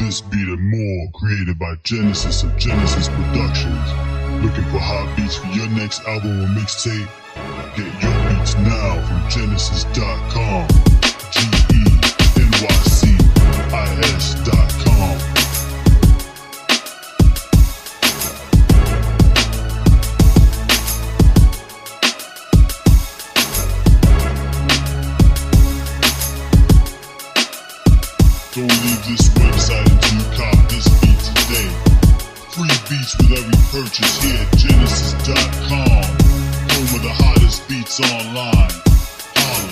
This beat and more, created by Genesis of Genesis Productions. Looking for hot beats for your next album or mixtape? Get your beats now from Genesis.com. GENYCIS.com. Don't leave this website until you cop this beat today. Free beats with every purchase here at Genesis.com. Home of the hottest beats online. Holla.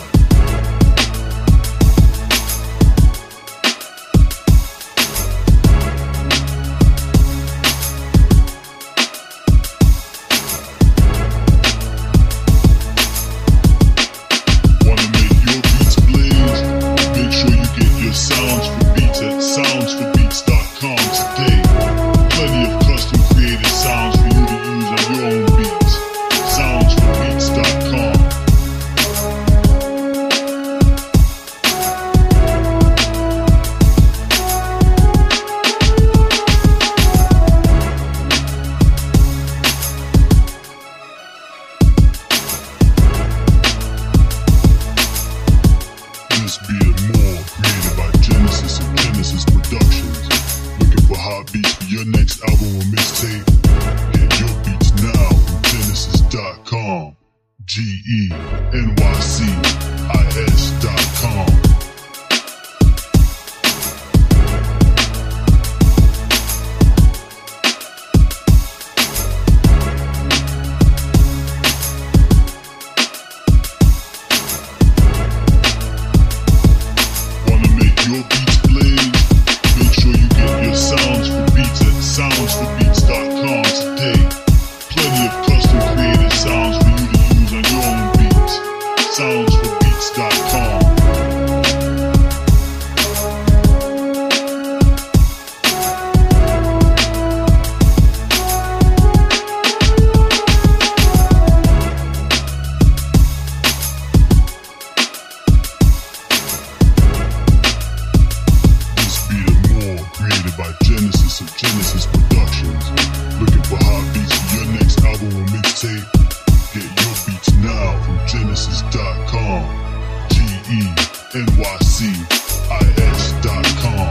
Wanna make your beats blaze? Make sure you get your sounds for beats at soundsforbeats.com today. Plenty of custom created sounds for you to use on your own beats. Soundsforbeats.com. This beat and more, created by Genesis of Genesis Productions. Looking for hot beats for your next album or mixtape? Get your beats now from Genesis.com. GENYCIS.com. Your beats blaze? Make sure you get your sounds for beats at soundsforbeats.com today. Plenty of custom created sounds for you to use on your own beats. Soundsforbeats.com. Created by Genesis of Genesis Productions. Looking for hot beats for your next album or mixtape? Get your beats now from Genesis.com. GENYCIS.com.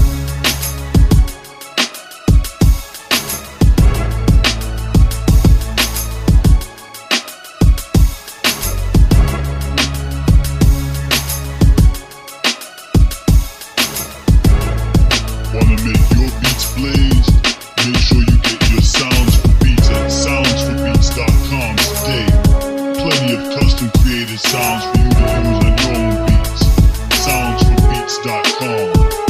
Wanna make your beats blaze? Make sure you get your sounds for beats at soundsforbeats.com today. Plenty of custom created sounds for you to use on your own beats. Soundsforbeats.com.